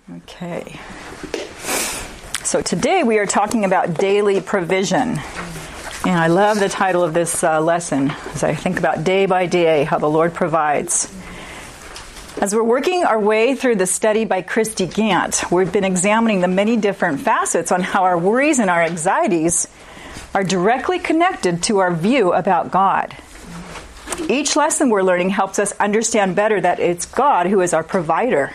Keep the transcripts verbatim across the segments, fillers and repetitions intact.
Okay. So today we are talking about daily provision. And I love the title of this uh, lesson as I think about day by day how the Lord provides. As we're working our way through the study by Christy Gant, we've been examining the many different facets on how our worries and our anxieties are directly connected to our view about God. Each lesson we're learning helps us understand better that it's God who is our provider.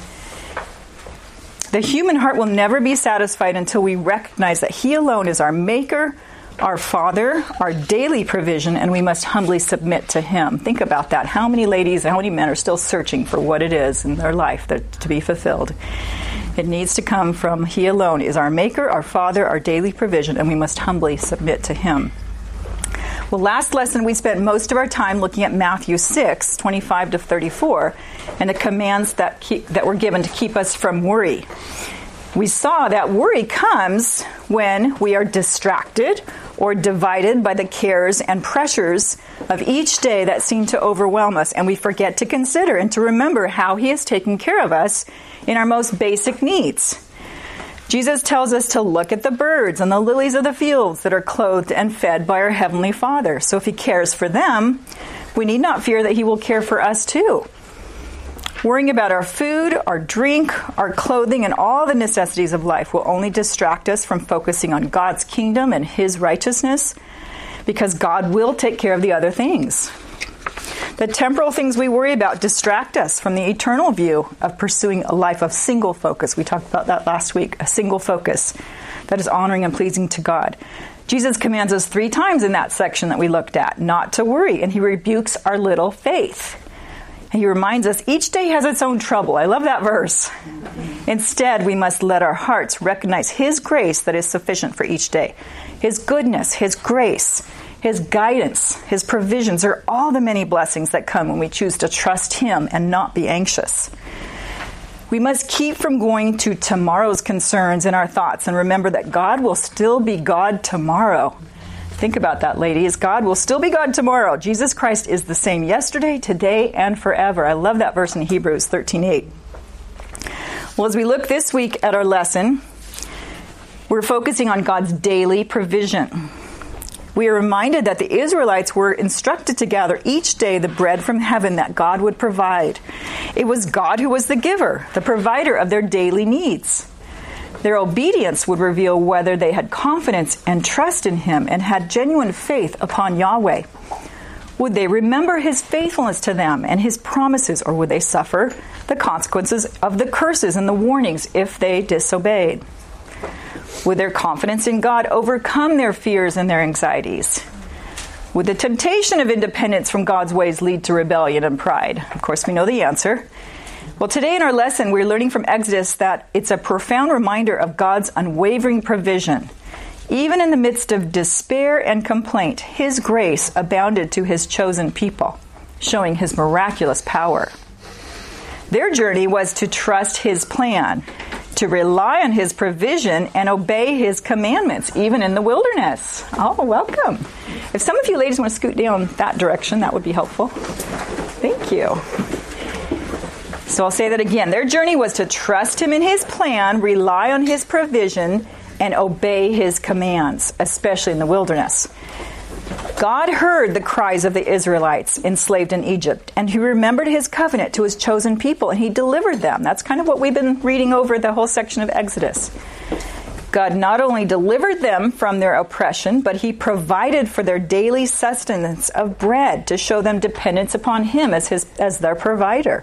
The human heart will never be satisfied until we recognize that He alone is our Maker, our Father, our daily provision, and we must humbly submit to Him. Think about that. How many ladies and how many men are still searching for what it is in their life that, to be fulfilled? It needs to come from He alone is our Maker, our Father, our daily provision, and we must humbly submit to Him. Well, last lesson we spent most of our time looking at Matthew six, twenty-five to thirty-four, and the commands that keep, that were given to keep us from worry. We saw that worry comes when we are distracted or divided by the cares and pressures of each day that seem to overwhelm us, and we forget to consider and to remember how He has taken care of us in our most basic needs. Jesus tells us to look at the birds and the lilies of the fields that are clothed and fed by our Heavenly Father. So if He cares for them, we need not fear that He will care for us too. Worrying about our food, our drink, our clothing, and all the necessities of life will only distract us from focusing on God's kingdom and His righteousness, because God will take care of the other things. The temporal things we worry about distract us from the eternal view of pursuing a life of single focus. We talked about that last week, a single focus that is honoring and pleasing to God. Jesus commands us three times in that section that we looked at not to worry, and He rebukes our little faith. And He reminds us each day has its own trouble. I love that verse. Instead, we must let our hearts recognize His grace that is sufficient for each day. His goodness, His grace, His guidance, His provisions are all the many blessings that come when we choose to trust Him and not be anxious. We must keep from going to tomorrow's concerns in our thoughts and remember that God will still be God tomorrow. Think about that, ladies. God will still be God tomorrow. Jesus Christ is the same yesterday, today, and forever. I love that verse in Hebrews thirteen eight. Well, as we look this week at our lesson, we're focusing on God's daily provision. We are reminded that the Israelites were instructed to gather each day the bread from heaven that God would provide. It was God who was the giver, the provider of their daily needs. Their obedience would reveal whether they had confidence and trust in Him and had genuine faith upon Yahweh. Would they remember His faithfulness to them and His promises, or would they suffer the consequences of the curses and the warnings if they disobeyed? Would their confidence in God overcome their fears and their anxieties? Would the temptation of independence from God's ways lead to rebellion and pride? Of course, we know the answer. Well, today in our lesson, we're learning from Exodus that it's a profound reminder of God's unwavering provision. Even in the midst of despair and complaint, His grace abounded to His chosen people, showing His miraculous power. Their journey was to trust His plan, to rely on His provision and obey His commandments, even in the wilderness. Oh, welcome. If some of you ladies want to scoot down that direction, that would be helpful. Thank you. So I'll say that again. Their journey was to trust Him in His plan, rely on His provision, and obey His commands, especially in the wilderness. God heard the cries of the Israelites enslaved in Egypt, and He remembered His covenant to His chosen people, and He delivered them. That's kind of what we've been reading over the whole section of Exodus. God not only delivered them from their oppression, but He provided for their daily sustenance of bread to show them dependence upon Him as his as their provider.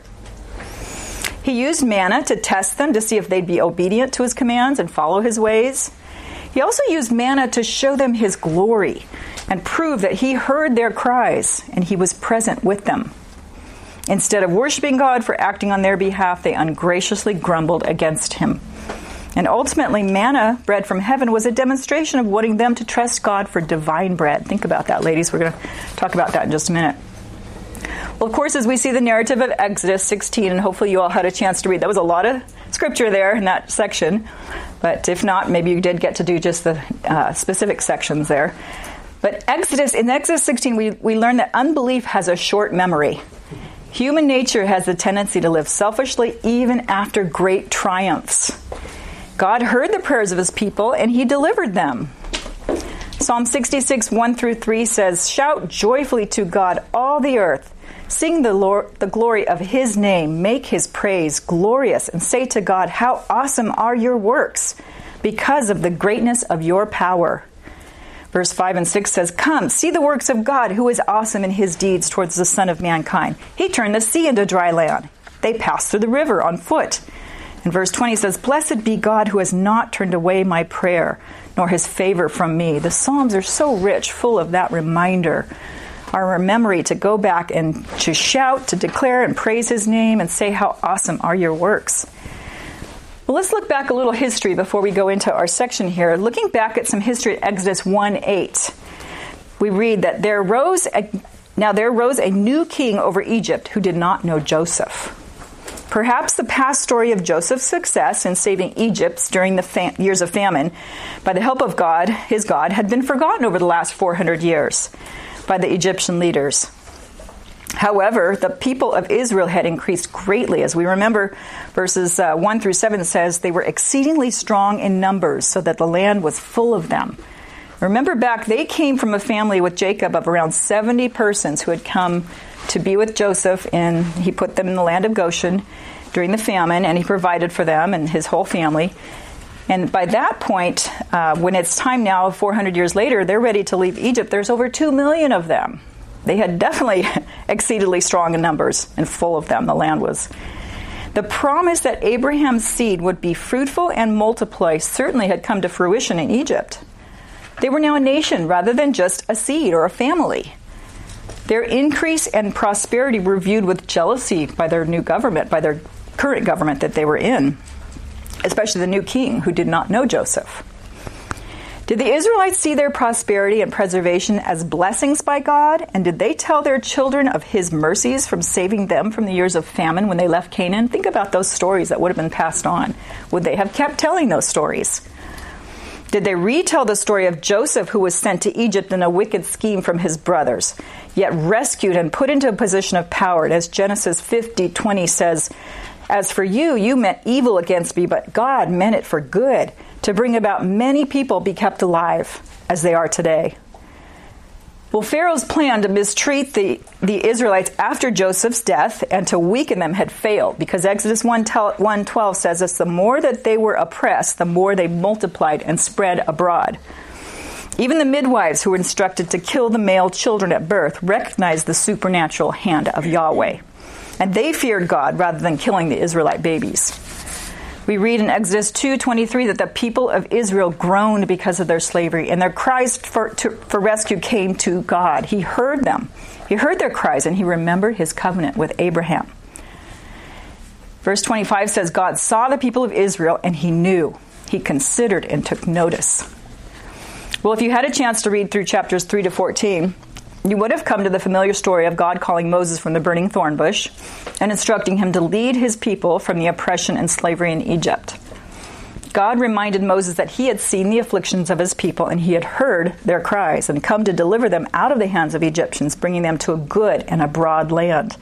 He used manna to test them to see if they'd be obedient to His commands and follow His ways. He also used manna to show them His glory and prove that He heard their cries and He was present with them. Instead of worshiping God for acting on their behalf, they ungraciously grumbled against Him. And ultimately, manna, bread from heaven, was a demonstration of wanting them to trust God for divine bread. Think about that, ladies. We're going to talk about that in just a minute. Well, of course, as we see the narrative of Exodus sixteen, and hopefully you all had a chance to read, that was a lot of scripture there in that section. But if not, maybe you did get to do just the uh, specific sections there. But Exodus, in Exodus sixteen, we, we learn that unbelief has a short memory. Human nature has the tendency to live selfishly even after great triumphs. God heard the prayers of his people and he delivered them. Psalm sixty-six, one through three says, "Shout joyfully to God, all the earth. Sing the, Lord, the glory of his name. Make his praise glorious and say to God, how awesome are your works because of the greatness of your power." Verse five and six says, "Come, see the works of God, who is awesome in his deeds towards the Son of Mankind. He turned the sea into dry land. They passed through the river on foot." And verse twenty says, "Blessed be God who has not turned away my prayer, nor his favor from me." The Psalms are so rich, full of that reminder, our memory to go back and to shout, to declare and praise his name and say, how awesome are your works. Well, let's look back a little history before we go into our section here. Looking back at some history at Exodus one eight, we read that there rose a, now there rose a new king over Egypt who did not know Joseph. Perhaps the past story of Joseph's success in saving Egypt during the fam- years of famine, by the help of God, his God, had been forgotten over the last four hundred years by the Egyptian leaders. However, the people of Israel had increased greatly. As we remember, verses uh, one through seven says they were exceedingly strong in numbers, so that the land was full of them. Remember back, they came from a family with Jacob of around seventy persons who had come to be with Joseph, and he put them in the land of Goshen during the famine, and he provided for them and his whole family. And by that point, uh, when it's time now, four hundred years later, they're ready to leave Egypt. There's over two million of them. They had definitely exceedingly strong in numbers and full of them, the land was. The promise that Abraham's seed would be fruitful and multiply certainly had come to fruition in Egypt. They were now a nation rather than just a seed or a family. Their increase and prosperity were viewed with jealousy by their new government, by their current government that they were in, especially the new king who did not know Joseph. Did the Israelites see their prosperity and preservation as blessings by God? And did they tell their children of his mercies from saving them from the years of famine when they left Canaan? Think about those stories that would have been passed on. Would they have kept telling those stories? Did they retell the story of Joseph, who was sent to Egypt in a wicked scheme from his brothers, yet rescued and put into a position of power? And as Genesis fifty twenty says, "As for you, you meant evil against me, but God meant it for good, to bring about many people be kept alive, as they are today." Well, Pharaoh's plan to mistreat the, the Israelites after Joseph's death and to weaken them had failed, because Exodus one twelve says us, the more that they were oppressed, the more they multiplied and spread abroad. Even the midwives who were instructed to kill the male children at birth recognized the supernatural hand of Yahweh. And they feared God rather than killing the Israelite babies. We read in Exodus two twenty-three that the people of Israel groaned because of their slavery, and their cries for, to, for rescue came to God. He heard them. He heard their cries, and he remembered his covenant with Abraham. Verse twenty-five says, God saw the people of Israel, and he knew. He considered and took notice. Well, if you had a chance to read through chapters three to fourteen, you would have come to the familiar story of God calling Moses from the burning thorn bush and instructing him to lead his people from the oppression and slavery in Egypt. God reminded Moses that he had seen the afflictions of his people and he had heard their cries and come to deliver them out of the hands of Egyptians, bringing them to a good and a broad land.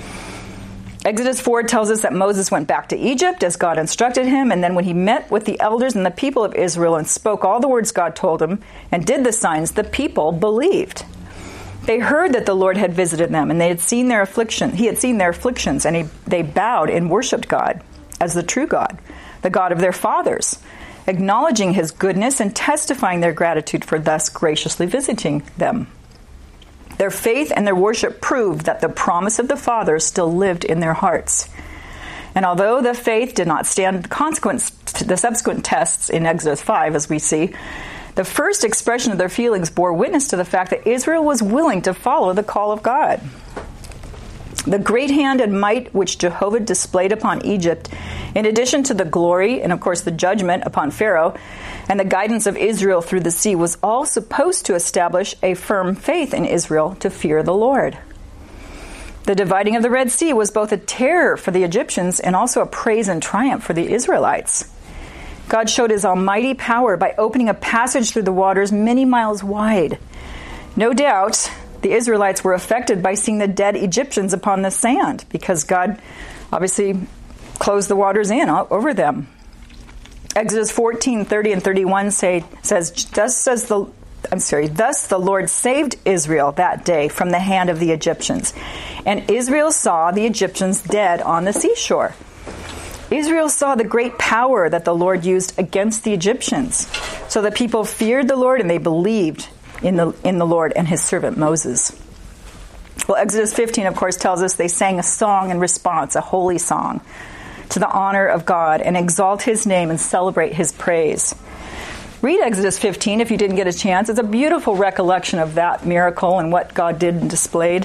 Exodus four tells us that Moses went back to Egypt as God instructed him, and then when he met with the elders and the people of Israel and spoke all the words God told him and did the signs, the people believed. They heard that the Lord had visited them, and they had seen their affliction. He had seen their afflictions, and he, they bowed and worshipped God as the true God, the God of their fathers, acknowledging his goodness and testifying their gratitude for thus graciously visiting them. Their faith and their worship proved that the promise of the fathers still lived in their hearts. And although the faith did not stand the consequence to the subsequent tests in Exodus five, as we see, the first expression of their feelings bore witness to the fact that Israel was willing to follow the call of God. The great hand and might which Jehovah displayed upon Egypt, in addition to the glory and, of course, the judgment upon Pharaoh and the guidance of Israel through the sea, was all supposed to establish a firm faith in Israel to fear the Lord. The dividing of the Red Sea was both a terror for the Egyptians and also a praise and triumph for the Israelites. God showed his almighty power by opening a passage through the waters many miles wide. No doubt, the Israelites were affected by seeing the dead Egyptians upon the sand, because God obviously closed the waters in over them. Exodus fourteen, thirty and thirty-one say, says, Thus says the I'm sorry, thus the Lord saved Israel that day from the hand of the Egyptians. And Israel saw the Egyptians dead on the seashore. Israel saw the great power that the Lord used against the Egyptians. So the people feared the Lord and they believed in the in the Lord and his servant Moses. Well, Exodus fifteen, of course, tells us they sang a song in response, a holy song, to the honor of God and exalt his name and celebrate his praise. Read Exodus fifteen if you didn't get a chance. It's a beautiful recollection of that miracle and what God did and displayed.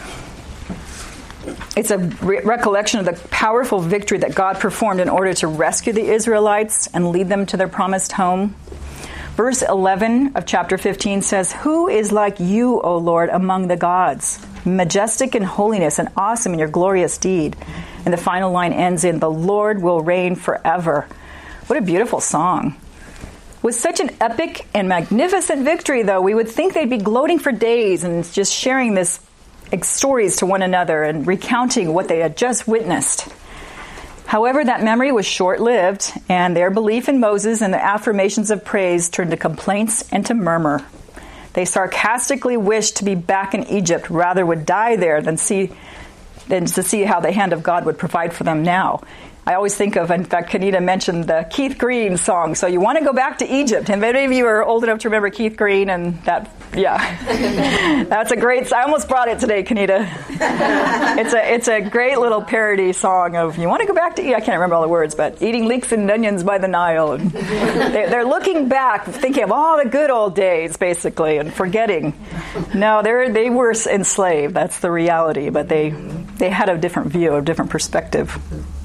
It's a re- recollection of the powerful victory that God performed in order to rescue the Israelites and lead them to their promised home. Verse eleven of chapter fifteen says, Who is like you, O Lord, among the gods, majestic in holiness and awesome in your glorious deed? And the final line ends in, The Lord will reign forever. What a beautiful song. With such an epic and magnificent victory, though, we would think they'd be gloating for days and just sharing this stories to one another and recounting what they had just witnessed. However, that memory was short-lived, and their belief in Moses and the affirmations of praise turned to complaints and to murmur. They sarcastically wished to be back in Egypt, rather would die there than see than to see how the hand of God would provide for them now. I always think of, in fact, Kenita mentioned the Keith Green song, So You Want to Go Back to Egypt. And many of you are old enough to remember Keith Green, and that, yeah. That's a great, I almost brought it today, Kenita. It's a it's a great little parody song of, you want to go back to, I can't remember all the words, but eating leeks and onions by the Nile. And they're, they're looking back, thinking of all the good old days, basically, and forgetting. No, they they were enslaved. That's the reality, but they they had a different view, a different perspective.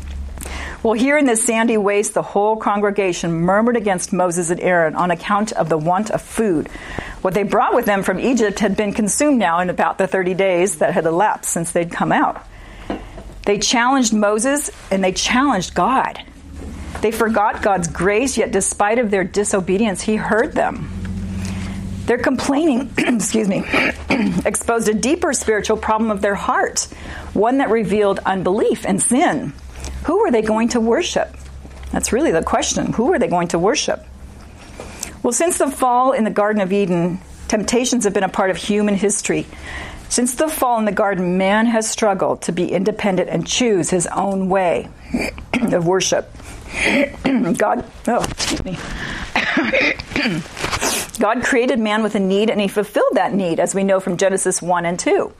Well, here in this sandy waste, the whole congregation murmured against Moses and Aaron on account of the want of food. What they brought with them from Egypt had been consumed now in about the thirty days that had elapsed since they'd come out. They challenged Moses and they challenged God. They forgot God's grace, yet despite of their disobedience, he heard them. Their complaining, excuse me, exposed a deeper spiritual problem of their heart, one that revealed unbelief and sin. Who were they going to worship? That's really the question. Who were they going to worship? Well, since the fall in the Garden of Eden, temptations have been a part of human history. Since the fall in the garden, man has struggled to be independent and choose his own way of worship. God, oh, excuse me. God created man with a need, and he fulfilled that need, as we know from Genesis one and two.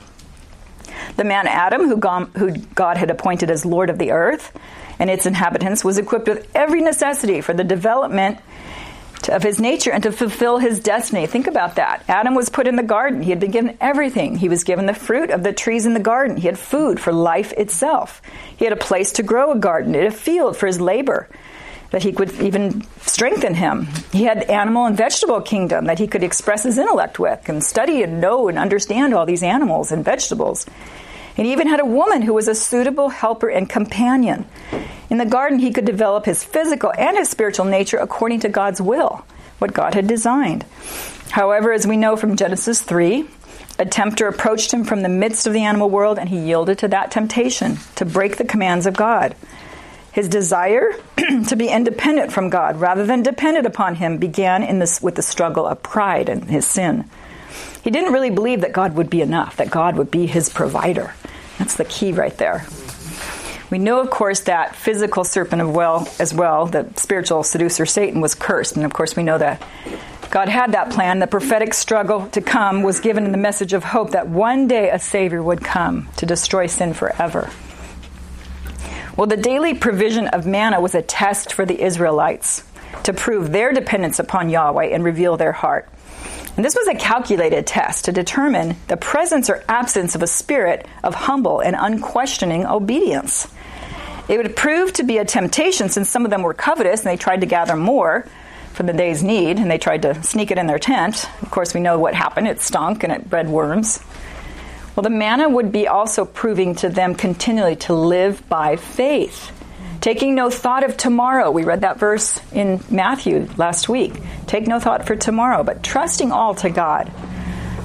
The man Adam, who God had appointed as Lord of the earth and its inhabitants, was equipped with every necessity for the development of his nature and to fulfill his destiny. Think about that. Adam was put in the garden. He had been given everything. He was given the fruit of the trees in the garden. He had food for life itself. He had a place to grow a garden. He had a field for his labor that he could even strengthen him. He had the animal and vegetable kingdom that he could express his intellect with and study and know and understand all these animals and vegetables. And he even had a woman who was a suitable helper and companion. In the garden, he could develop his physical and his spiritual nature according to God's will, what God had designed. However, as we know from Genesis three, a tempter approached him from the midst of the animal world, and he yielded to that temptation to break the commands of God. His desire to be independent from God rather than dependent upon him began in this, with the struggle of pride and his sin. He didn't really believe that God would be enough, that God would be his provider. That's the key right there. We know, of course, that physical serpent of well, as well, the spiritual seducer Satan, was cursed. And, of course, we know that God had that plan. The prophetic struggle to come was given in the message of hope that one day a Savior would come to destroy sin forever. Well, the daily provision of manna was a test for the Israelites to prove their dependence upon Yahweh and reveal their heart. And this was a calculated test to determine the presence or absence of a spirit of humble and unquestioning obedience. It would prove to be a temptation since some of them were covetous and they tried to gather more for the day's need and they tried to sneak it in their tent. Of course, we know what happened. It stunk and it bred worms. Well, the manna would be also proving to them continually to live by faith, taking no thought of tomorrow. We read that verse in Matthew last week. Take no thought for tomorrow, but trusting all to God.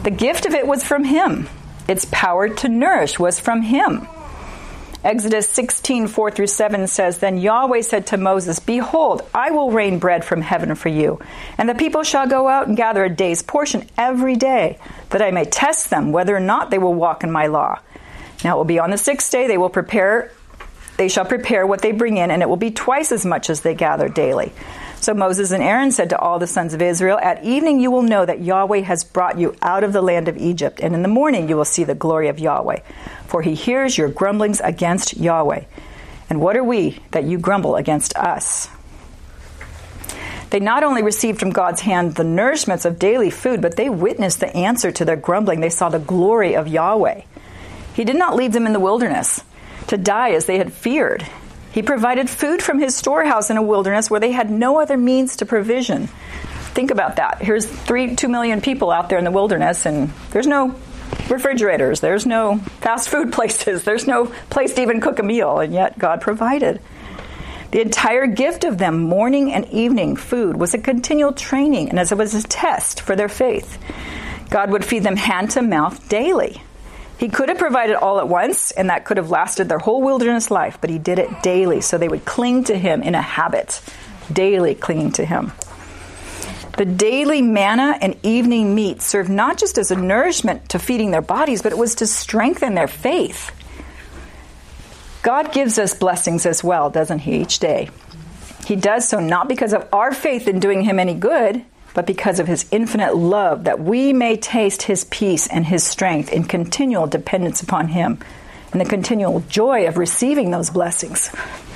The gift of it was from him. Its power to nourish was from him. Exodus sixteen, four through seven says, Then Yahweh said to Moses, Behold, I will rain bread from heaven for you, and the people shall go out and gather a day's portion every day, that I may test them whether or not they will walk in my law. Now it will be on the sixth day they will prepare, they shall prepare what they bring in, and it will be twice as much as they gather daily. So Moses and Aaron said to all the sons of Israel, At evening you will know that Yahweh has brought you out of the land of Egypt, and in the morning you will see the glory of Yahweh. For he hears your grumblings against Yahweh. And what are we that you grumble against us? They not only received from God's hand the nourishments of daily food, but they witnessed the answer to their grumbling. They saw the glory of Yahweh. He did not leave them in the wilderness to die as they had feared. He provided food from his storehouse in a wilderness where they had no other means to provision. Think about that. Here's three, two million people out there in the wilderness, and there's no refrigerators, there's no fast food places, there's no place to even cook a meal, and yet God provided. The entire gift of them, morning and evening food, was a continual training, and as it was a test for their faith. God would feed them hand to mouth daily. He could have provided all at once, and that could have lasted their whole wilderness life, but he did it daily, so they would cling to him in a habit, daily clinging to him. The daily manna and evening meat served not just as a nourishment to feeding their bodies, but it was to strengthen their faith. God gives us blessings as well, doesn't he, each day? He does so not because of our faith in doing him any good, but because of his infinite love, that we may taste his peace and his strength in continual dependence upon him, and the continual joy of receiving those blessings.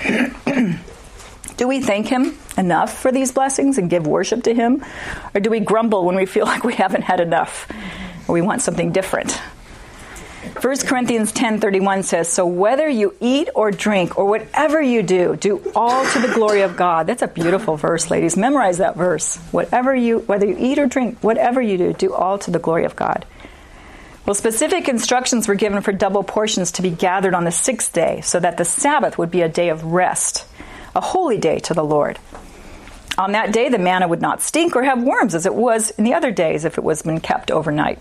Do we thank him enough for these blessings and give worship to him? Or do we grumble when we feel like we haven't had enough, or we want something different? First Corinthians ten thirty-one says, So whether you eat or drink or whatever you do, do all to the glory of God. That's a beautiful verse, ladies. Memorize that verse. Whatever you, whether you eat or drink, whatever you do, do all to the glory of God. Well, specific instructions were given for double portions to be gathered on the sixth day, so that the Sabbath would be a day of rest, a holy day to the Lord. On that day, the manna would not stink or have worms as it was in the other days if it was been kept overnight.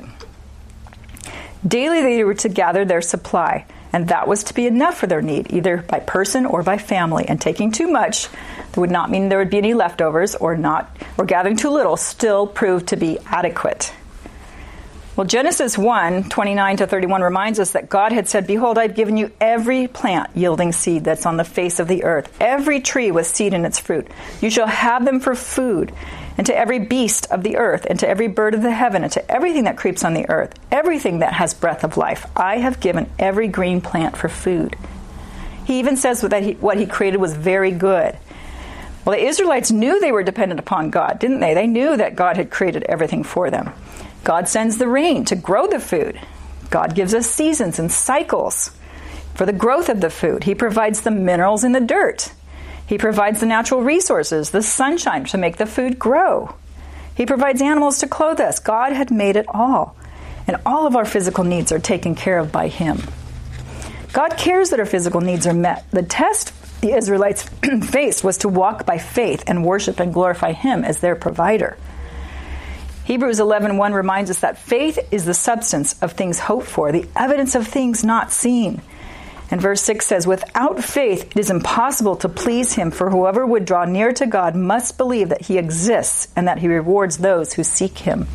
Daily they were to gather their supply, and that was to be enough for their need, either by person or by family. And taking too much would not mean there would be any leftovers, or not, or gathering too little still proved to be adequate. Well, Genesis one, twenty-nine to thirty-one reminds us that God had said, Behold, I've given you every plant yielding seed that's on the face of the earth, every tree with seed in its fruit. You shall have them for food, and to every beast of the earth, and to every bird of the heaven, and to everything that creeps on the earth, everything that has breath of life. I have given every green plant for food. He even says that he, what he created was very good. Well, the Israelites knew they were dependent upon God, didn't they? They knew that God had created everything for them. God sends the rain to grow the food. God gives us seasons and cycles for the growth of the food. He provides the minerals in the dirt. He provides the natural resources, the sunshine, to make the food grow. He provides animals to clothe us. God had made it all. And all of our physical needs are taken care of by him. God cares that our physical needs are met. The test the Israelites faced was to walk by faith and worship and glorify him as their provider. Hebrews eleven one reminds us that faith is the substance of things hoped for, the evidence of things not seen. And verse six says, Without faith it is impossible to please him, for whoever would draw near to God must believe that he exists and that he rewards those who seek him.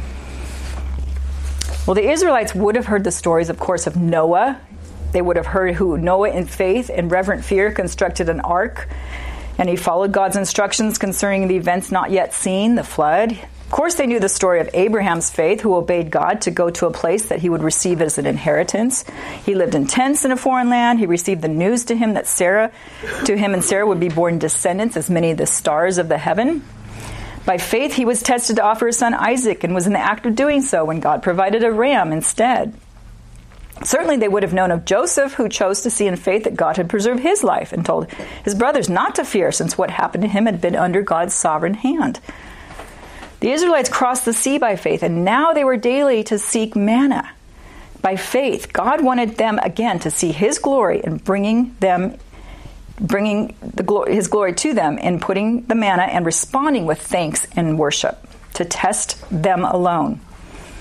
Well, the Israelites would have heard the stories, of course, of Noah. They would have heard who Noah in faith and reverent fear constructed an ark, and he followed God's instructions concerning the events not yet seen, the flood. Of course, they knew the story of Abraham's faith, who obeyed God to go to a place that he would receive as an inheritance. He lived in tents in a foreign land. He received the news to him that Sarah, to him and Sarah would be born descendants as many of the stars of the heaven. By faith, he was tested to offer his son Isaac and was in the act of doing so when God provided a ram instead. Certainly, they would have known of Joseph, who chose to see in faith that God had preserved his life and told his brothers not to fear, since what happened to him had been under God's sovereign hand. The Israelites crossed the sea by faith, and now they were daily to seek manna. By faith, God wanted them again to see his glory and bringing them, bringing the glory, his glory to them in putting the manna and responding with thanks and worship to test them alone.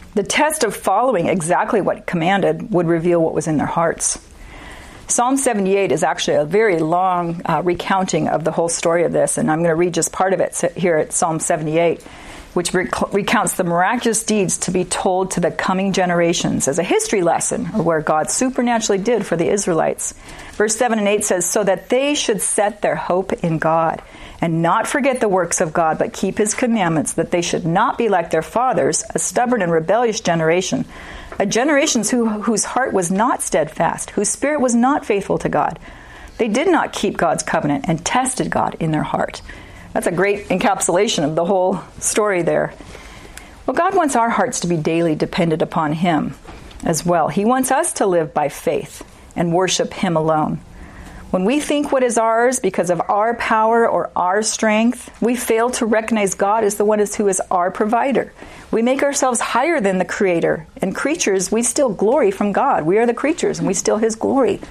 The test of following exactly what commanded would reveal what was in their hearts. Psalm seventy-eight is actually a very long uh, recounting of the whole story of this, and I'm going to read just part of it here at Psalm seventy-eight, which rec- recounts the miraculous deeds to be told to the coming generations as a history lesson of where God supernaturally did for the Israelites. Verse seven and eight says, so that they should set their hope in God and not forget the works of God, but keep his commandments, that they should not be like their fathers, a stubborn and rebellious generation, a generation who, whose heart was not steadfast, whose spirit was not faithful to God. They did not keep God's covenant and tested God in their heart. That's a great encapsulation of the whole story there. Well, God wants our hearts to be daily dependent upon him as well. He wants us to live by faith and worship him alone. When we think what is ours because of our power or our strength, we fail to recognize God as the one who is our provider. We make ourselves higher than the Creator. And creatures, we steal glory from God. We are the creatures, and we steal his glory.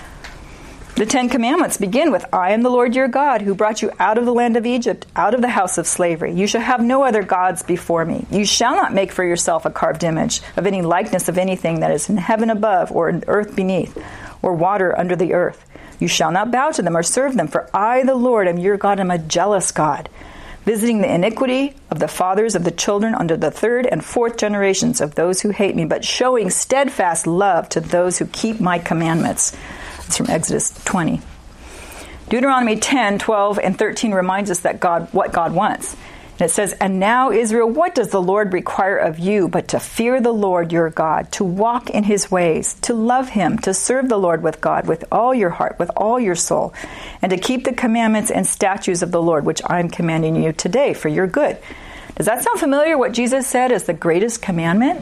The Ten Commandments begin with, I am the Lord your God, who brought you out of the land of Egypt, out of the house of slavery. You shall have no other gods before me. You shall not make for yourself a carved image of any likeness of anything that is in heaven above, or in earth beneath, or water under the earth. You shall not bow to them or serve them, for I, the Lord, am your God, am a jealous God, visiting the iniquity of the fathers of the children unto the third and fourth generations of those who hate me, but showing steadfast love to those who keep my commandments. It's from Exodus twenty. Deuteronomy ten, twelve, and thirteen reminds us that God, what God wants. And it says, and now, Israel, what does the Lord require of you but to fear the Lord your God, to walk in his ways, to love him, to serve the Lord with God, with all your heart, with all your soul, and to keep the commandments and statutes of the Lord, which I am commanding you today for your good. Does that sound familiar, what Jesus said is the greatest commandment?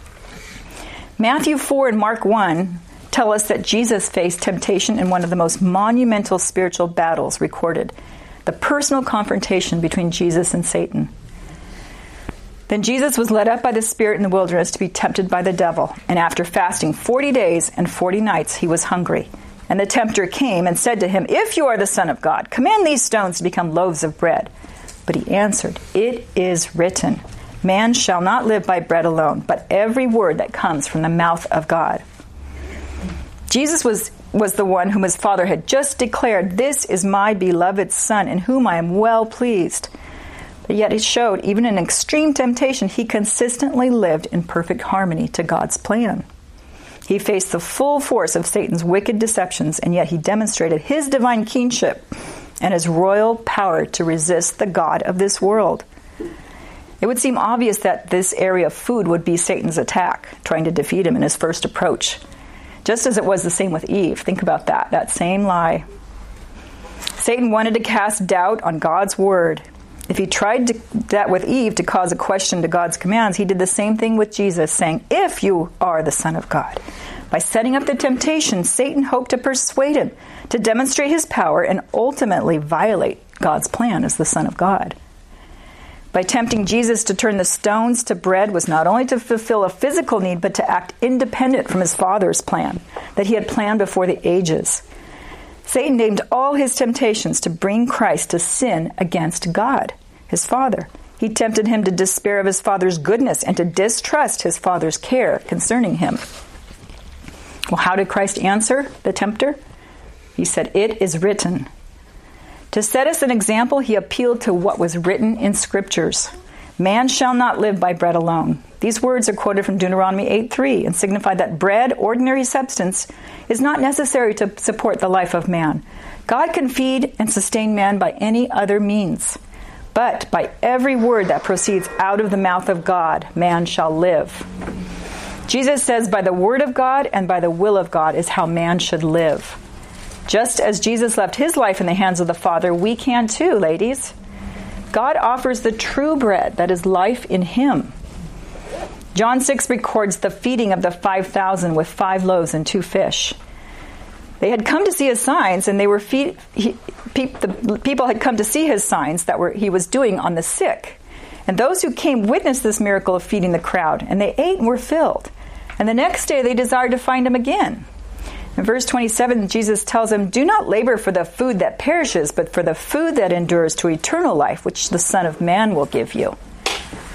Matthew four and Mark one tell us that Jesus faced temptation in one of the most monumental spiritual battles recorded, the personal confrontation between Jesus and Satan. Then Jesus was led up by the Spirit in the wilderness to be tempted by the devil, and after fasting forty days and forty nights, he was hungry. And the tempter came and said to him, if you are the Son of God, command these stones to become loaves of bread. But he answered, it is written, man shall not live by bread alone, but every word that comes from the mouth of God. Jesus was was the one whom his Father had just declared, this is my beloved Son, in whom I am well pleased. But yet it showed, even in extreme temptation, he consistently lived in perfect harmony to God's plan. He faced the full force of Satan's wicked deceptions, and yet he demonstrated his divine kingship and his royal power to resist the God of this world. It would seem obvious that this area of food would be Satan's attack, trying to defeat him in his first approach. Just as it was the same with Eve. Think about that, that same lie. Satan wanted to cast doubt on God's word. If he tried to, that with Eve to cause a question to God's commands, he did the same thing with Jesus, saying, if you are the Son of God. By setting up the temptation, Satan hoped to persuade him to demonstrate his power and ultimately violate God's plan as the Son of God. By tempting Jesus to turn the stones to bread was not only to fulfill a physical need, but to act independent from his Father's plan that he had planned before the ages. Satan aimed all his temptations to bring Christ to sin against God, his Father. He tempted him to despair of his Father's goodness and to distrust his Father's care concerning him. Well, how did Christ answer the tempter? He said, it is written. To set us an example, he appealed to what was written in Scriptures. Man shall not live by bread alone. These words are quoted from Deuteronomy eight three and signify that bread, ordinary substance, is not necessary to support the life of man. God can feed and sustain man by any other means. But by every word that proceeds out of the mouth of God, man shall live. Jesus says, by the word of God and by the will of God is how man should live. Just as Jesus left his life in the hands of the Father, we can too, ladies. God offers the true bread that is life in him. John six records the feeding of the five thousand with five loaves and two fish. They had come to see his signs, and they were feed, he, pe- the people had come to see his signs that were he was doing on the sick. And those who came witnessed this miracle of feeding the crowd, and they ate and were filled. And the next day they desired to find him again. In verse twenty-seven, Jesus tells them, do not labor for the food that perishes, but for the food that endures to eternal life, which the Son of Man will give you.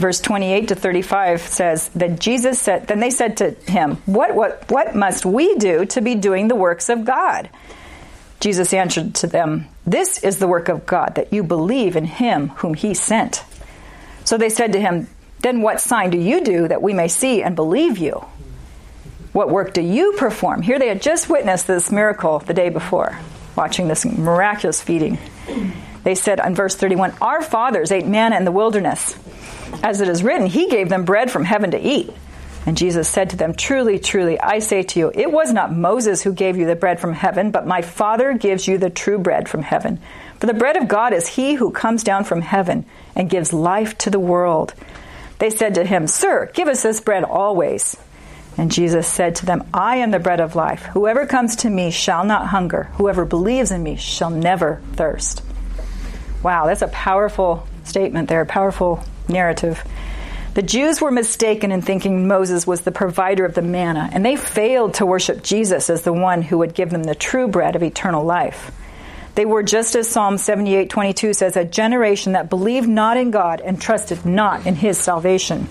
verse twenty-eight to thirty-five says that Jesus said, then they said to him, what, what, what must we do to be doing the works of God? Jesus answered to them, this is the work of God, that you believe in him whom he sent. So they said to him, then what sign do you do that we may see and believe you? What work do you perform? Here they had just witnessed this miracle the day before, watching this miraculous feeding. They said in verse thirty-one, our fathers ate manna in the wilderness. As it is written, he gave them bread from heaven to eat. And Jesus said to them, truly, truly, I say to you, it was not Moses who gave you the bread from heaven, but my Father gives you the true bread from heaven. For the bread of God is he who comes down from heaven and gives life to the world. They said to him, sir, give us this bread always. And Jesus said to them, I am the bread of life. Whoever comes to me shall not hunger. Whoever believes in me shall never thirst. Wow, that's a powerful statement there, a powerful narrative. The Jews were mistaken in thinking Moses was the provider of the manna, and they failed to worship Jesus as the one who would give them the true bread of eternal life. They were, just as Psalm seventy-eight twenty-two says, a generation that believed not in God and trusted not in his salvation.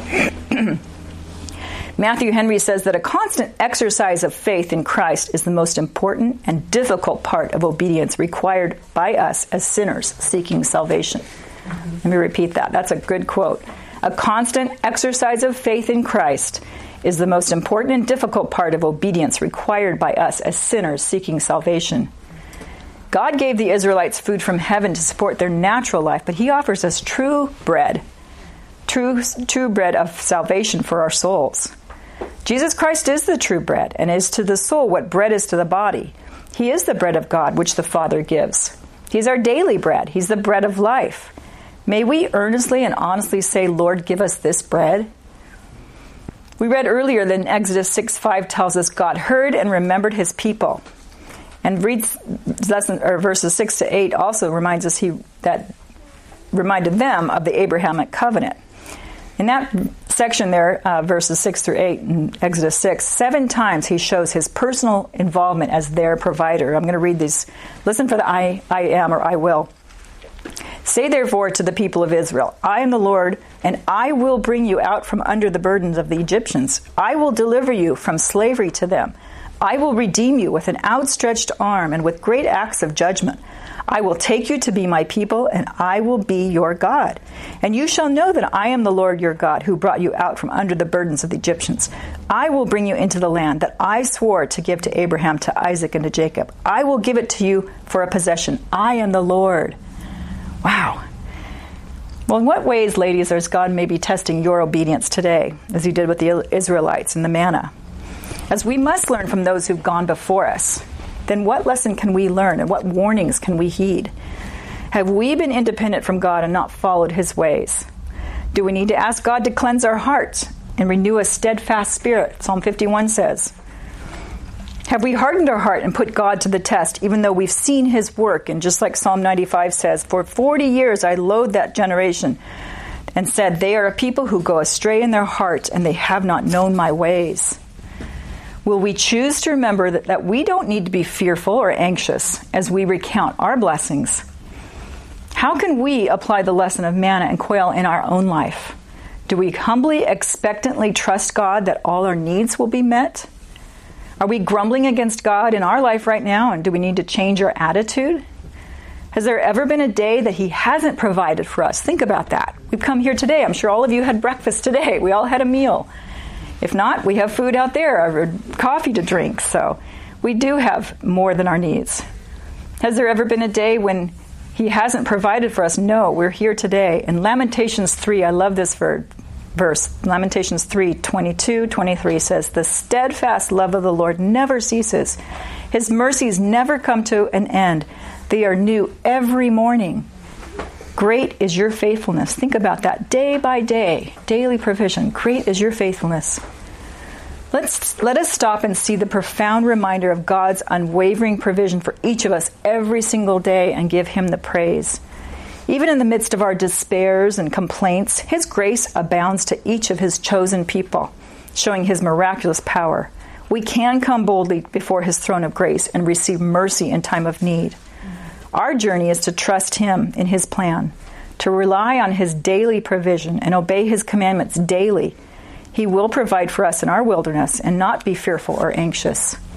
Matthew Henry says that a constant exercise of faith in Christ is the most important and difficult part of obedience required by us as sinners seeking salvation. Mm-hmm. Let me repeat that. That's a good quote. A constant exercise of faith in Christ is the most important and difficult part of obedience required by us as sinners seeking salvation. God gave the Israelites food from heaven to support their natural life, but he offers us true bread, true, true bread of salvation for our souls. Jesus Christ is the true bread and is to the soul what bread is to the body. He is the bread of God, which the Father gives. He's our daily bread. He's the bread of life. May we earnestly and honestly say, Lord, give us this bread. We read earlier that in Exodus six five tells us God heard and remembered his people. And reads lesson, or verses six to eight also reminds us he that reminded them of the Abrahamic covenant. In that section there, uh, verses six through eight in Exodus six, seven times he shows his personal involvement as their provider. I'm going to read these. Listen for the I, I am or I will. Say therefore to the people of Israel, I am the Lord, and I will bring you out from under the burdens of the Egyptians. I will deliver you from slavery to them. I will redeem you with an outstretched arm and with great acts of judgment. I will take you to be my people, and I will be your God. And you shall know that I am the Lord your God, who brought you out from under the burdens of the Egyptians. I will bring you into the land that I swore to give to Abraham, to Isaac, and to Jacob. I will give it to you for a possession. I am the Lord. Wow. Well, in what ways, ladies, is God maybe testing your obedience today, as he did with the Israelites and the manna? As we must learn from those who've gone before us, then what lesson can we learn and what warnings can we heed? Have we been independent from God and not followed his ways? Do we need to ask God to cleanse our hearts and renew a steadfast spirit? Psalm fifty-one says. Have we hardened our heart and put God to the test, even though we've seen his work? And just like Psalm ninety-five says, for forty years I loathed that generation and said, they are a people who go astray in their heart and they have not known my ways. Will we choose to remember that, that we don't need to be fearful or anxious as we recount our blessings? How can we apply the lesson of manna and quail in our own life? Do we humbly, expectantly trust God that all our needs will be met? Are we grumbling against God in our life right now, and do we need to change our attitude? Has there ever been a day that he hasn't provided for us? Think about that. We've come here today. I'm sure all of you had breakfast today. We all had a meal. If not, we have food out there, or coffee to drink. So we do have more than our needs. Has there ever been a day when he hasn't provided for us? No, we're here today. In Lamentations three, I love this verse. Lamentations three, twenty-two, twenty-three says, the steadfast love of the Lord never ceases. His mercies never come to an end. They are new every morning. Great is your faithfulness. Think about that. Day by day, daily provision. Great is your faithfulness. Let's let us stop and see the profound reminder of God's unwavering provision for each of us every single day and give him the praise. Even in the midst of our despairs and complaints, his grace abounds to each of his chosen people, showing his miraculous power. We can come boldly before his throne of grace and receive mercy in time of need. Our journey is to trust him in his plan, to rely on his daily provision and obey his commandments daily, he will provide for us in our wilderness and not be fearful or anxious.